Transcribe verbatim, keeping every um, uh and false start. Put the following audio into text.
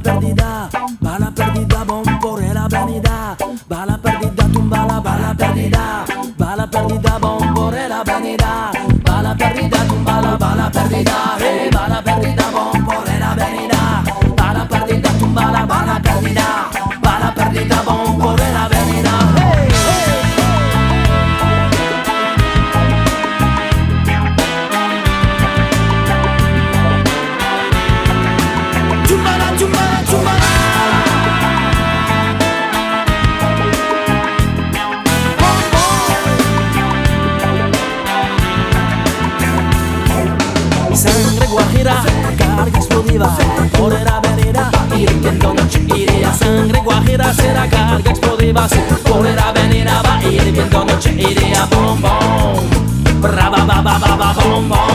perdida, bala perdida, bom por la avenida. Bala perdida, tumba la bala perdida, bala perdida, bom por la avenida. Bala perdida, tumba la bala perdida, hey, bala perdida, bom por la avenida. Bala perdida, tumba la bala perdida, bala perdida, bom por la avenida, hey, hey. Chumbala, chumbala, chumbala. Sangre guajira, carga explosiva, por la avenida, hirviendo noche y día. Sangre guajira será carga explosiva, por la avenida va hirviendo noche y día. Bom, bom, bra, ba, ba, ba, ba, bom, bom.